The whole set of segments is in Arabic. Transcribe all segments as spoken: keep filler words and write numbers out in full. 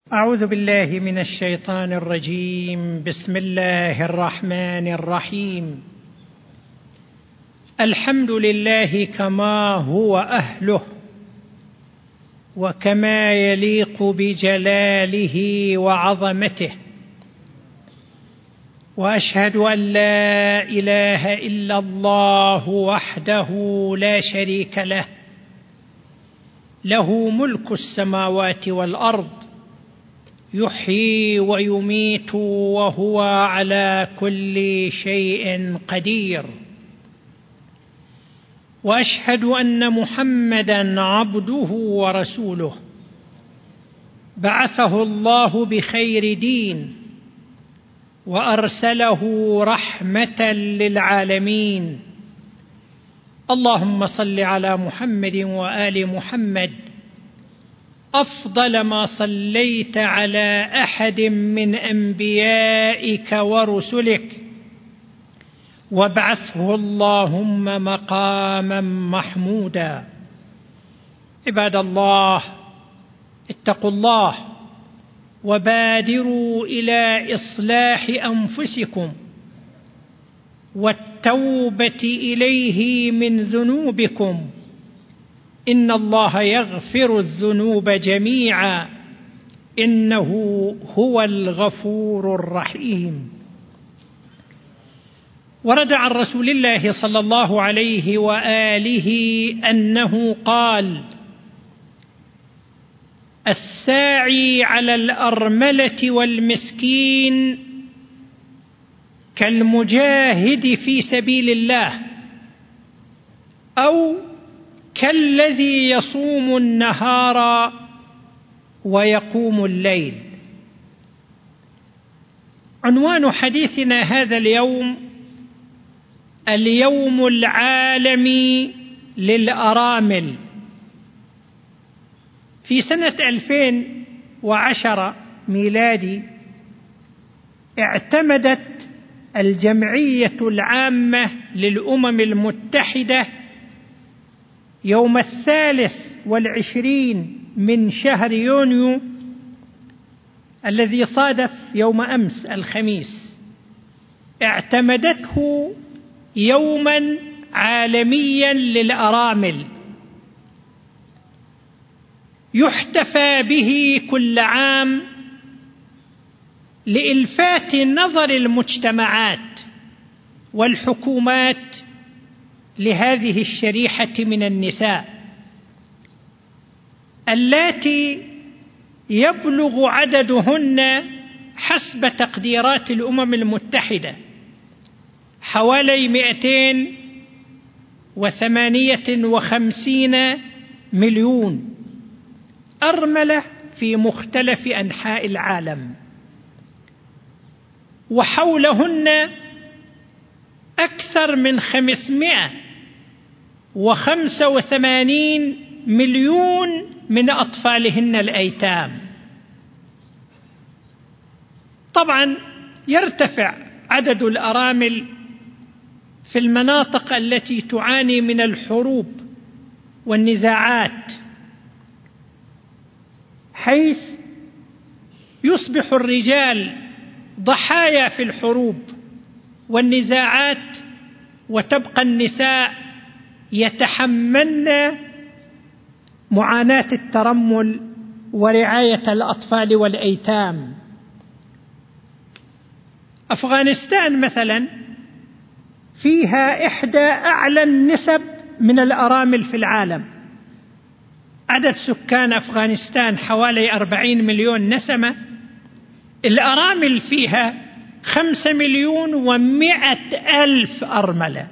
أعوذ بالله من الشيطان الرجيم. بسم الله الرحمن الرحيم. الحمد لله كما هو أهله وكما يليق بجلاله وعظمته، وأشهد أن لا إله إلا الله وحده لا شريك له، له ملك السماوات والأرض، يحيي ويميت وهو على كل شيء قدير. وأشهد أن محمدًا عبده ورسوله، بعثه الله بخير دين وأرسله رحمة للعالمين. اللهم صل على محمد وآل محمد أفضل ما صليت على أحد من أنبيائك ورسلك، وابعثه اللهم مقاما محمودا. عباد الله، اتقوا الله وبادروا إلى إصلاح أنفسكم والتوبة إليه من ذنوبكم، إن الله يغفر الذنوب جميعا إنه هو الغفور الرحيم. ورد عن رسول الله صلى الله عليه وآله أنه قال: الساعي على الأرملة والمسكين كالمجاهد في سبيل الله، أو كالذي يصوم النهار ويقوم الليل. عنوان حديثنا هذا اليوم: اليوم العالمي للأرامل. في سنة ألفين وعشرة ميلادي اعتمدت الجمعية العامة للأمم المتحدة يوم الثالث والعشرين من شهر يونيو الذي صادف يوم أمس الخميس، اعتمدته يوما عالميا للأرامل يحتفى به كل عام لإلفات نظر المجتمعات والحكومات لهذه الشريحة من النساء اللاتي يبلغ عددهن حسب تقديرات الأمم المتحدة حوالي مئتين وثمانية وخمسين مليون أرملة في مختلف أنحاء العالم، وحولهن أكثر من خمسمائة وخمسة وثمانين مليون من أطفالهن الأيتام. طبعا يرتفع عدد الأرامل في المناطق التي تعاني من الحروب والنزاعات، حيث يصبح الرجال ضحايا في الحروب والنزاعات، وتبقى النساء يتحملن معاناة الترمل ورعاية الأطفال والأيتام. أفغانستان مثلا فيها إحدى أعلى النسب من الأرامل في العالم. عدد سكان أفغانستان حوالي أربعين مليون نسمة، الأرامل فيها خمسة مليون ومئة ألف أرملة.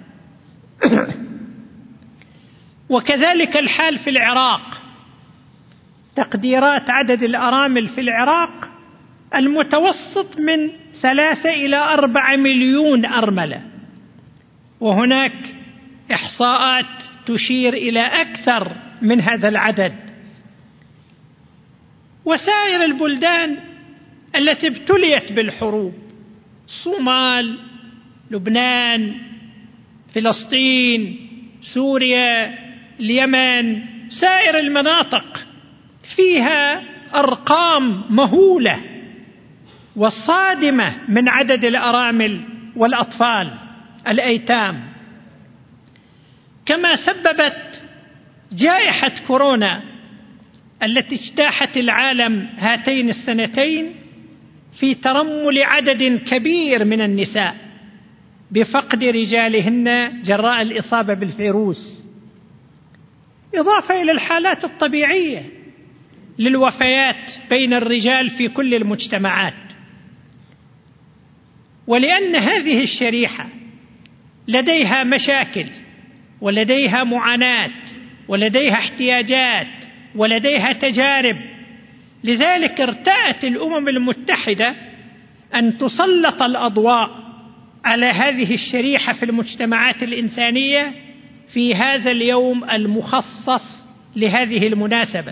وكذلك الحال في العراق. تقديرات عدد الأرامل في العراق المتوسط من ثلاثة إلى أربعة مليون أرملة، وهناك إحصاءات تشير إلى أكثر من هذا العدد. وسائر البلدان التي ابتليت بالحروب: الصومال، لبنان، فلسطين، سوريا، اليمن، سائر المناطق فيها أرقام مهولة وصادمة من عدد الأرامل والأطفال الأيتام، كما سببت جائحة كورونا التي اجتاحت العالم هاتين السنتين في ترمل عدد كبير من النساء بفقد رجالهن جراء الإصابة بالفيروس، إضافة إلى الحالات الطبيعية للوفيات بين الرجال في كل المجتمعات. ولأن هذه الشريحة لديها مشاكل ولديها معاناة ولديها احتياجات ولديها تجارب، لذلك ارتأت الأمم المتحدة أن تسلط الأضواء على هذه الشريحة في المجتمعات الإنسانية في هذا اليوم المخصص لهذه المناسبة.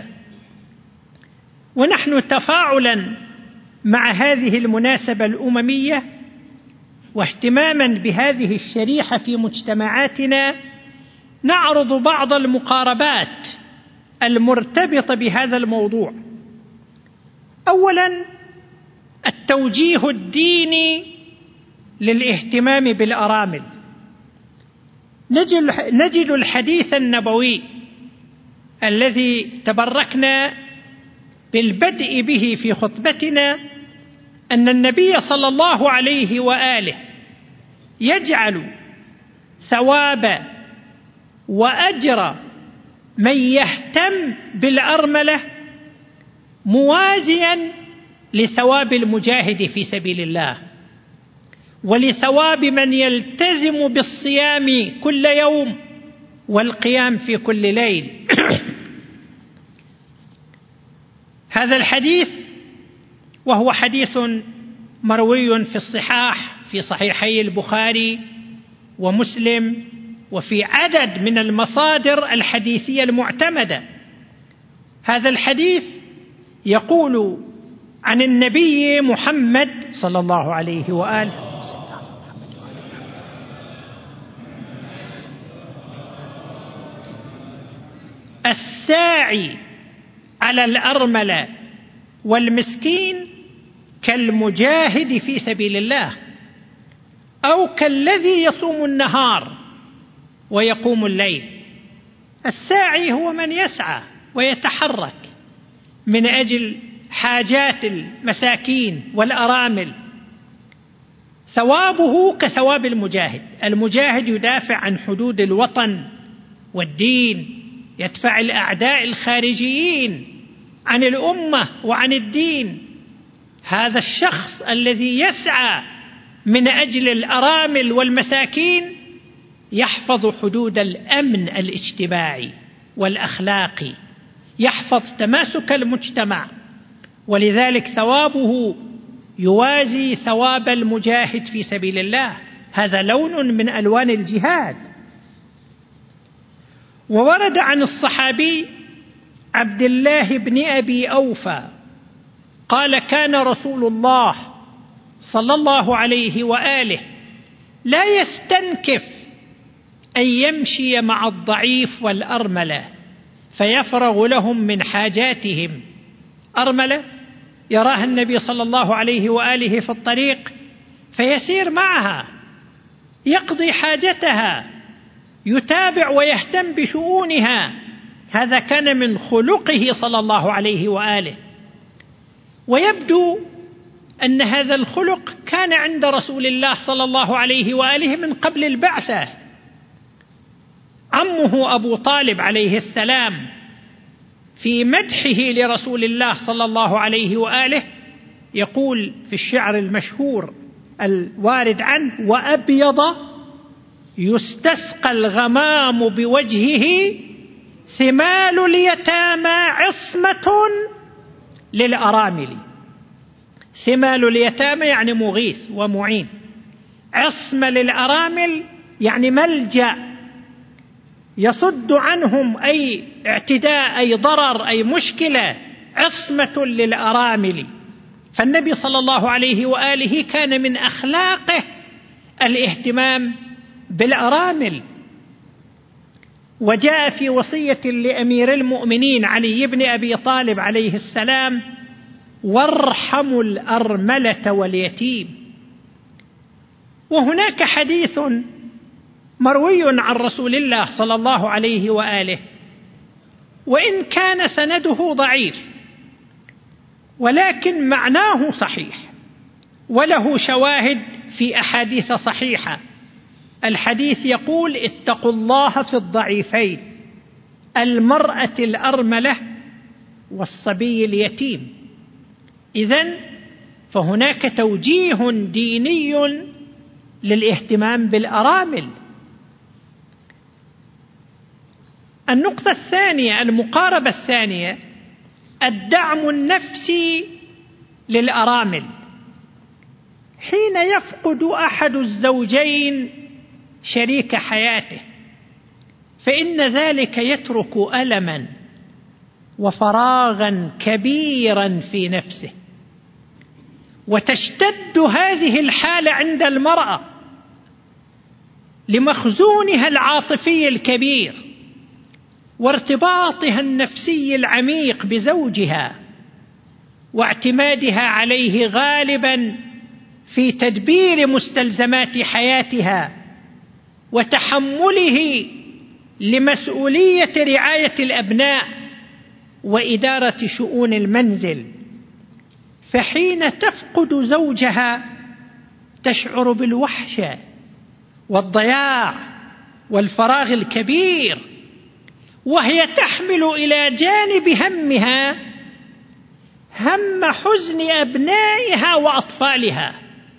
ونحن تفاعلا مع هذه المناسبة الأممية واهتماما بهذه الشريحة في مجتمعاتنا نعرض بعض المقاربات المرتبطة بهذا الموضوع. أولا، التوجيه الديني للاهتمام بالأرامل. نجد الحديث النبوي الذي تبركنا بالبدء به في خطبتنا أن النبي صلى الله عليه وآله يجعل ثواب وأجر من يهتم بالأرملة موازيا لثواب المجاهد في سبيل الله ولثواب من يلتزم بالصيام كل يوم والقيام في كل ليل. هذا الحديث وهو حديث مروي في الصحاح في صحيحي البخاري ومسلم وفي عدد من المصادر الحديثية المعتمدة. هذا الحديث يقول عن النبي محمد صلى الله عليه وآله: الساعي على الأرملة والمسكين كالمجاهد في سبيل الله، أو كالذي يصوم النهار ويقوم الليل. الساعي هو من يسعى ويتحرك من أجل حاجات المساكين والأرامل، ثوابه كثواب المجاهد. المجاهد يدافع عن حدود الوطن والدين، يدفع الأعداء الخارجيين عن الأمة وعن الدين. هذا الشخص الذي يسعى من أجل الأرامل والمساكين يحفظ حدود الأمن الاجتماعي والأخلاقي، يحفظ تماسك المجتمع، ولذلك ثوابه يوازي ثواب المجاهد في سبيل الله. هذا لون من ألوان الجهاد. وورد عن الصحابي عبد الله بن أبي أوفى قال: كان رسول الله صلى الله عليه وآله لا يستنكف أن يمشي مع الضعيف والأرملة فيفرغ لهم من حاجاتهم. أرملة يراها النبي صلى الله عليه وآله في الطريق فيسير معها يقضي حاجتها، يتابع ويهتم بشؤونها. هذا كان من خلقه صلى الله عليه وآله، ويبدو أن هذا الخلق كان عند رسول الله صلى الله عليه وآله من قبل البعثة. عمه أبو طالب عليه السلام في مدحه لرسول الله صلى الله عليه وآله يقول في الشعر المشهور الوارد عنه: وأبيض يستسقى الغمام بوجهه ثمال اليتامى عصمة للأرامل. ثمال اليتامى يعني مغيث ومعين، عصمة للأرامل يعني ملجأ يصد عنهم أي اعتداء أي ضرر أي مشكلة، عصمة للأرامل. فالنبي صلى الله عليه وآله كان من أخلاقه الاهتمام بالأرامل. وجاء في وصية لأمير المؤمنين علي بن أبي طالب عليه السلام: وارحموا الأرملة واليتيم. وهناك حديث مروي عن رسول الله صلى الله عليه وآله، وإن كان سنده ضعيف ولكن معناه صحيح وله شواهد في أحاديث صحيحة. الحديث يقول: اتقوا الله في الضعيفين، المرأة الأرملة والصبي اليتيم. إذن فهناك توجيه ديني للاهتمام بالأرامل. النقطة الثانية، المقاربة الثانية، الدعم النفسي للأرامل. حين يفقد أحد الزوجين شريك حياته فإن ذلك يترك ألما وفراغا كبيرا في نفسه، وتشتد هذه الحالة عند المرأة لمخزونها العاطفي الكبير وارتباطها النفسي العميق بزوجها واعتمادها عليه غالبا في تدبير مستلزمات حياتها وتحمله لمسؤولية رعاية الأبناء وإدارة شؤون المنزل. فحين تفقد زوجها تشعر بالوحشة والضياع والفراغ الكبير، وهي تحمل إلى جانب همها هم حزن أبنائها وأطفالها.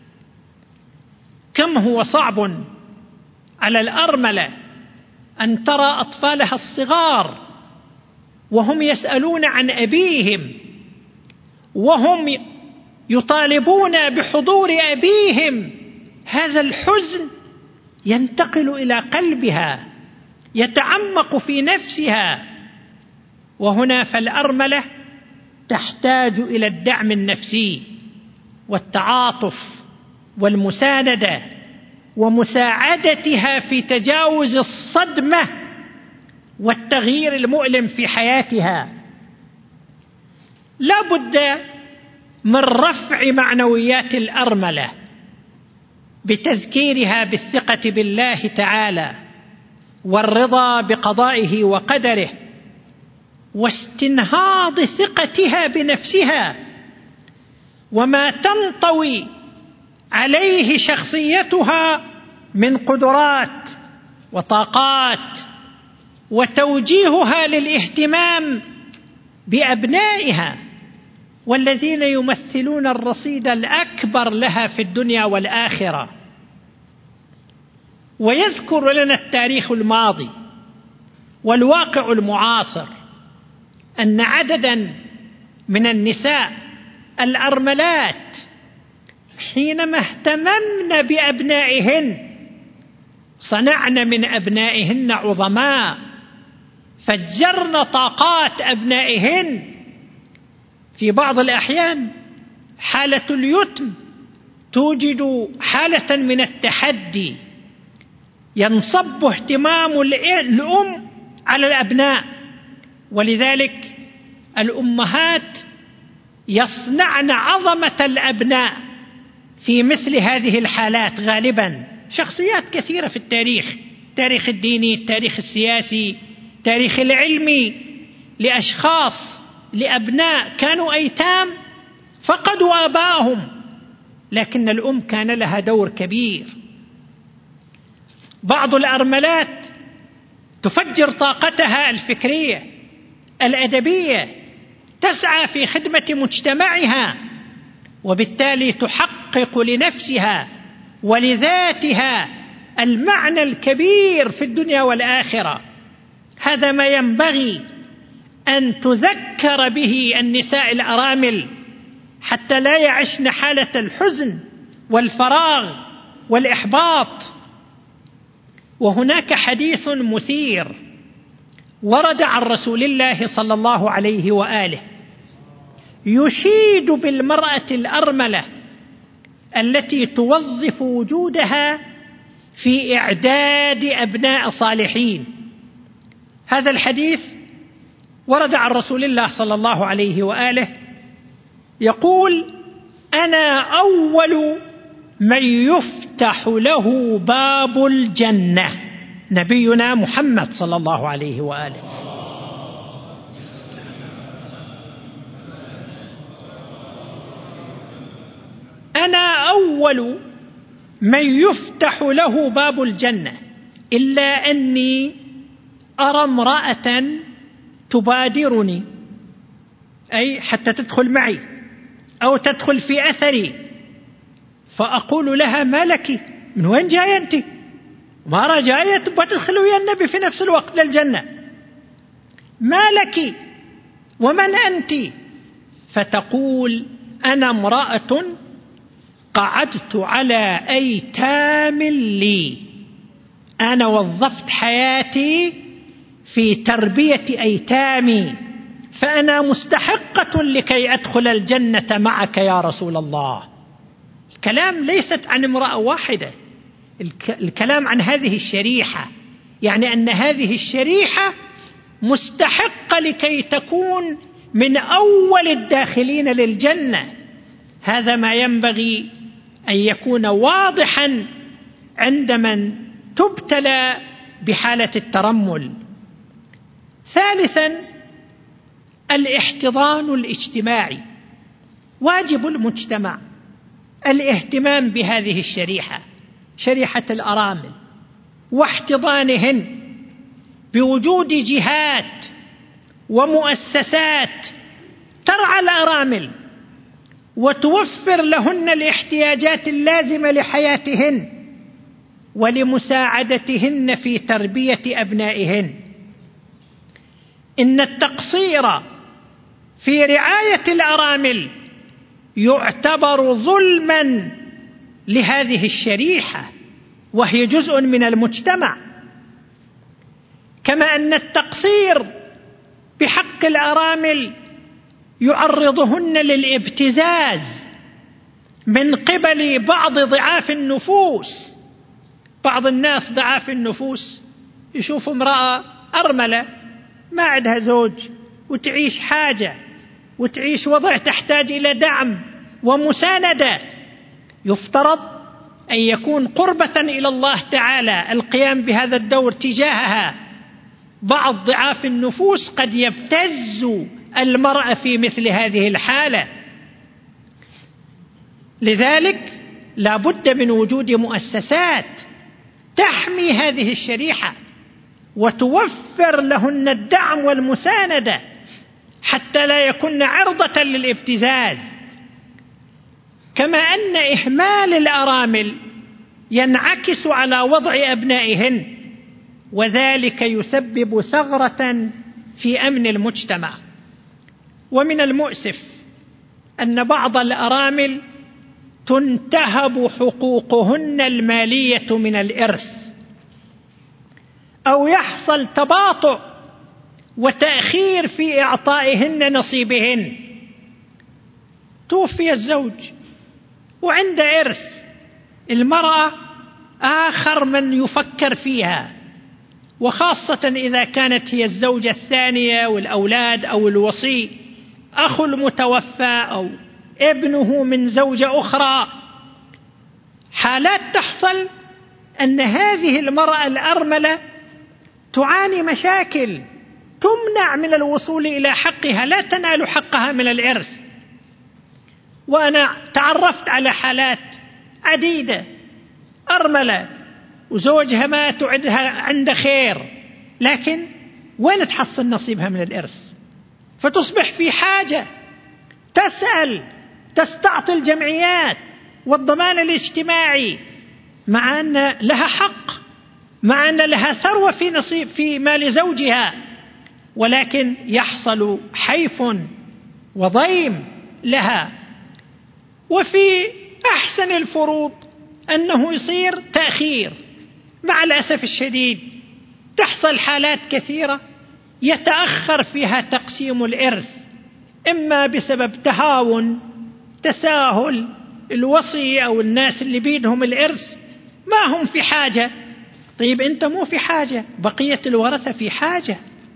كم هو صعب على الأرملة أن ترى أطفالها الصغار وهم يسألون عن أبيهم وهم يطالبون بحضور أبيهم. هذا الحزن ينتقل إلى قلبها، يتعمق في نفسها. وهنا فالأرملة تحتاج إلى الدعم النفسي والتعاطف والمساندة ومساعدتها في تجاوز الصدمة والتغيير المؤلم في حياتها. لا بد من رفع معنويات الأرملة بتذكيرها بالثقة بالله تعالى والرضا بقضائه وقدره واستنهاض ثقتها بنفسها وما تنطوي عليه شخصيتها من قدرات وطاقات، وتوجيهها للاهتمام بأبنائها والذين يمثلون الرصيد الأكبر لها في الدنيا والآخرة. ويذكر لنا التاريخ الماضي والواقع المعاصر أن عددا من النساء الأرملات حينما اهتممن بأبنائهن صنعن من أبنائهن عظماء، فجرن طاقات أبنائهن. في بعض الأحيان حالة اليتم توجد حالة من التحدي، ينصب اهتمام الأم على الأبناء، ولذلك الأمهات يصنعن عظمة الأبناء في مثل هذه الحالات. غالبا شخصيات كثيرة في التاريخ، التاريخ الديني، التاريخ السياسي، التاريخ العلمي، لأشخاص لأبناء كانوا أيتام فقدوا آباءهم، لكن الأم كان لها دور كبير. بعض الأرملات تفجر طاقتها الفكرية الأدبية، تسعى في خدمة مجتمعها، وبالتالي تحقق لنفسها ولذاتها المعنى الكبير في الدنيا والآخرة. هذا ما ينبغي أن تذكر به النساء الأرامل حتى لا يعشن حالة الحزن والفراغ والإحباط. وهناك حديث مثير ورد عن رسول الله صلى الله عليه وآله يشيد بالمرأة الأرملة التي توظف وجودها في إعداد أبناء صالحين، هذا الحديث ورد عن رسول الله صلى الله عليه وآله يقول: أنا أول من يفتح له باب الجنة، نبينا محمد صلى الله عليه وآله. أنا أول من يفتح له باب الجنة، إلا أني أرى امرأة تبادرني، أي حتى تدخل معي أو تدخل في أثري، فأقول لها: ما لك؟ من وين جاية أنت؟ ما أرى جاية تبغى تدخل ويا النبي في نفس الوقت للجنة، ما لك ومن أنت؟ فتقول: أنا امرأة قعدت على أيتام لي، أنا وظفت حياتي في تربية أيتامي، فأنا مستحقة لكي أدخل الجنة معك يا رسول الله. الكلام ليست عن امرأة واحدة، الكلام عن هذه الشريحة، يعني أن هذه الشريحة مستحقة لكي تكون من أول الداخلين للجنة. هذا ما ينبغي أن يكون واضحا عند من تبتلى بحالة الترمل. ثالثا، الاحتضان الاجتماعي. واجب المجتمع الاهتمام بهذه الشريحة، شريحة الأرامل، واحتضانهن بوجود جهات ومؤسسات ترعى الأرامل وتوفر لهن الاحتياجات اللازمة لحياتهن ولمساعدتهن في تربية أبنائهن. إن التقصير في رعاية الأرامل يعتبر ظلما لهذه الشريحة، وهي جزء من المجتمع، كما أن التقصير بحق الأرامل يعرضهن للابتزاز من قبل بعض ضعاف النفوس. بعض الناس ضعاف النفوس يشوف امرأة أرملة ما عندها زوج وتعيش حاجة وتعيش وضع تحتاج إلى دعم ومساندة، يفترض أن يكون قربة إلى الله تعالى القيام بهذا الدور تجاهها. بعض ضعاف النفوس قد يبتز المرأة في مثل هذه الحالة، لذلك لا بد من وجود مؤسسات تحمي هذه الشريحة وتوفر لهن الدعم والمساندة حتى لا يكون عرضة للابتزاز. كما أن إهمال الأرامل ينعكس على وضع أبنائهن، وذلك يسبب ثغرة في أمن المجتمع. ومن المؤسف أن بعض الأرامل تنتهب حقوقهن المالية من الإرث، أو يحصل تباطؤ وتأخير في إعطائهن نصيبهن. توفي الزوج وعند إرث، المرأة آخر من يفكر فيها، وخاصة إذا كانت هي الزوجة الثانية والأولاد أو الوصي أخو المتوفى أو ابنه من زوجة أخرى. حالات تحصل أن هذه المرأة الأرملة تعاني مشاكل تمنع من الوصول إلى حقها، لا تنال حقها من الإرث. وأنا تعرفت على حالات عديدة أرملة وزوجها مات وعندها عند خير، لكن وين تحصل نصيبها من الإرث؟ فتصبح في حاجة، تسأل، تستعطي الجمعيات والضمان الاجتماعي، مع أن لها حق، مع أن لها ثروة في نصيب في مال زوجها، ولكن يحصل حيف وضيم لها. وفي أحسن الفروض أنه يصير تأخير. مع الأسف الشديد تحصل حالات كثيرة يتأخر فيها تقسيم الإرث، إما بسبب تهاون، تساهل الوصي أو الناس اللي بيدهم الإرث ما هم في حاجة. طيب أنت مو في حاجة، بقية الورثة في حاجة،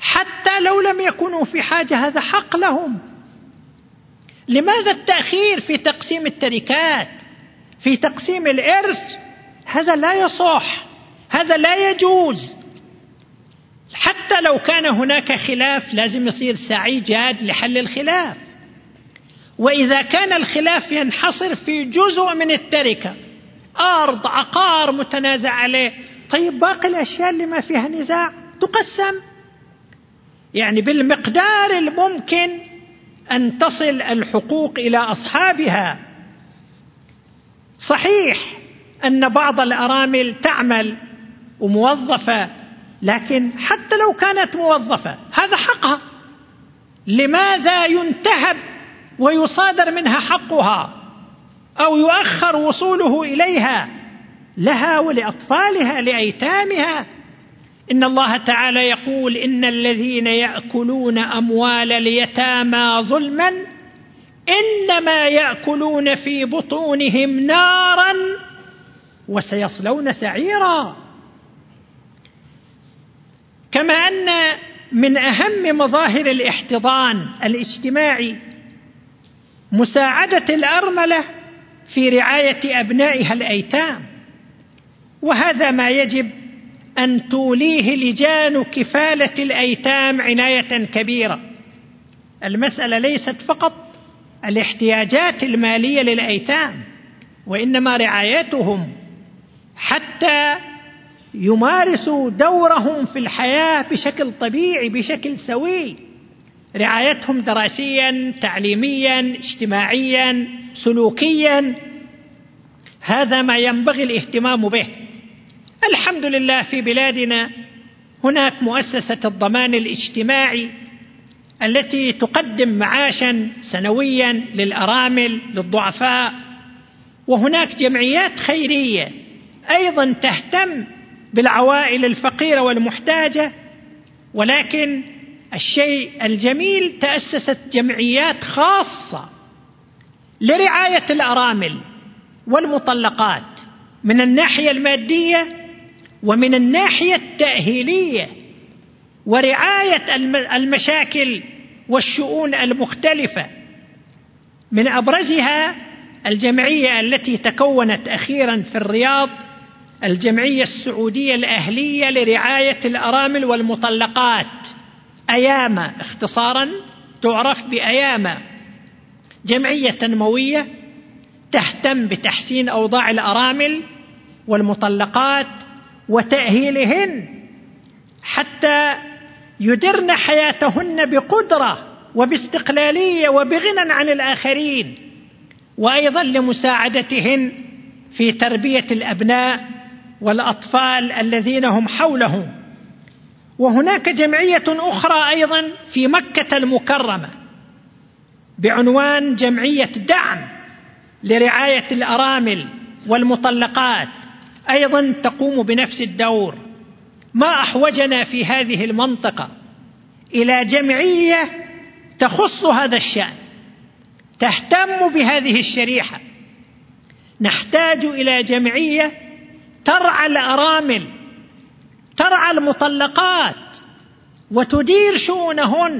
حتى لو لم يكونوا في حاجة، هذا حق لهم. لماذا التأخير في تقسيم التركات، في تقسيم الإرث؟ هذا لا يصح، هذا لا يجوز. حتى لو كان هناك خلاف لازم يصير سعي جاد لحل الخلاف. وإذا كان الخلاف ينحصر في جزء من التركة، أرض، عقار متنازع عليه، طيب باقي الأشياء اللي ما فيها نزاع تقسم، يعني بالمقدار الممكن أن تصل الحقوق إلى أصحابها. صحيح أن بعض الأرامل تعمل وموظفة، لكن حتى لو كانت موظفة هذا حقها، لماذا ينتهب ويصادر منها حقها أو يؤخر وصوله إليها؟ لها ولأطفالها لأيتامها. إن الله تعالى يقول: إن الذين يأكلون أموال اليتامى ظلما إنما يأكلون في بطونهم نارا وسيصلون سعيرا. كما أن من أهم مظاهر الاحتضان الاجتماعي مساعدة الأرملة في رعاية أبنائها الأيتام، وهذا ما يجب أن توليه لجان كفالة الأيتام عناية كبيرة. المسألة ليست فقط الاحتياجات المالية للأيتام، وإنما رعايتهم حتى يمارسوا دورهم في الحياة بشكل طبيعي، بشكل سوي، رعايتهم دراسيا، تعليميا، اجتماعيا، سلوكيا. هذا ما ينبغي الاهتمام به. الحمد لله في بلادنا هناك مؤسسة الضمان الاجتماعي التي تقدم معاشا سنويا للأرامل للضعفاء، وهناك جمعيات خيرية أيضا تهتم بالعوائل الفقيرة والمحتاجة. ولكن الشيء الجميل، تأسست جمعيات خاصة لرعاية الأرامل والمطلقات من الناحية المادية ومن الناحية التأهيلية، ورعاية المشاكل والشؤون المختلفة. من أبرزها الجمعية التي تكونت أخيرا في الرياض، الجمعية السعودية الأهلية لرعاية الأرامل والمطلقات، أياما اختصارا، تعرف بأياما. جمعية تنموية تهتم بتحسين أوضاع الأرامل والمطلقات وتأهيلهن حتى يدرن حياتهن بقدرة وباستقلالية وبغنى عن الآخرين، وأيضا لمساعدتهن في تربية الأبناء والأطفال الذين هم حولهم. وهناك جمعية أخرى أيضا في مكة المكرمة بعنوان جمعية دعم لرعاية الأرامل والمطلقات، أيضا تقوم بنفس الدور. ما أحوجنا في هذه المنطقة إلى جمعية تخص هذا الشأن، تهتم بهذه الشريحة. نحتاج إلى جمعية ترعى الأرامل، ترعى المطلقات وتدير شؤونهن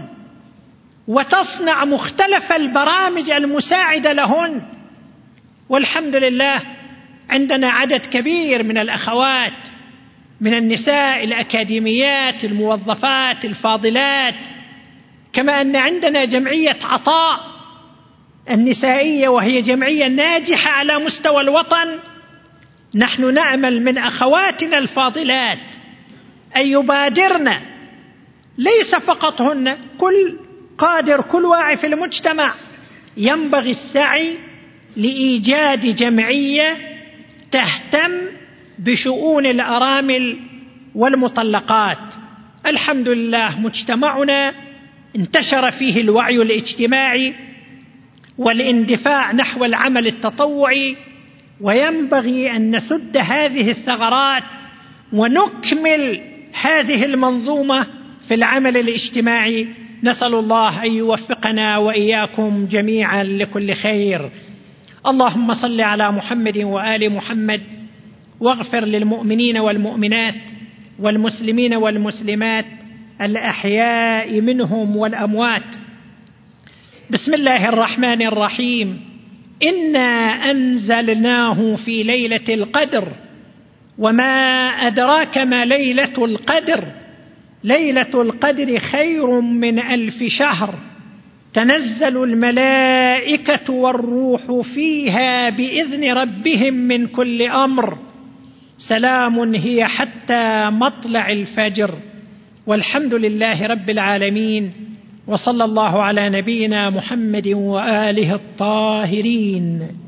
وتصنع مختلف البرامج المساعدة لهن. والحمد لله عندنا عدد كبير من الأخوات، من النساء الأكاديميات الموظفات الفاضلات. كما أن عندنا جمعية عطاء النسائية، وهي جمعية ناجحة على مستوى الوطن. نحن نأمل من أخواتنا الفاضلات أن يبادرن، ليس فقط هن، كل قادر، كل واعي في المجتمع ينبغي السعي لإيجاد جمعية تهتم بشؤون الأرامل والمطلقات. الحمد لله مجتمعنا انتشر فيه الوعي الاجتماعي والاندفاع نحو العمل التطوعي، وينبغي أن نسد هذه الثغرات ونكمل هذه المنظومة في العمل الاجتماعي. نسأل الله أن يوفقنا وإياكم جميعا لكل خير. اللهم صل على محمد وآل محمد، واغفر للمؤمنين والمؤمنات والمسلمين والمسلمات الأحياء منهم والأموات. بسم الله الرحمن الرحيم. إنا أنزلناه في ليلة القدر وما أدراك ما ليلة القدر ليلة القدر خير من ألف شهر تنزل الملائكة والروح فيها بإذن ربهم من كل أمر سلام هي حتى مطلع الفجر. والحمد لله رب العالمين، وصلى الله على نبينا محمد وآله الطاهرين.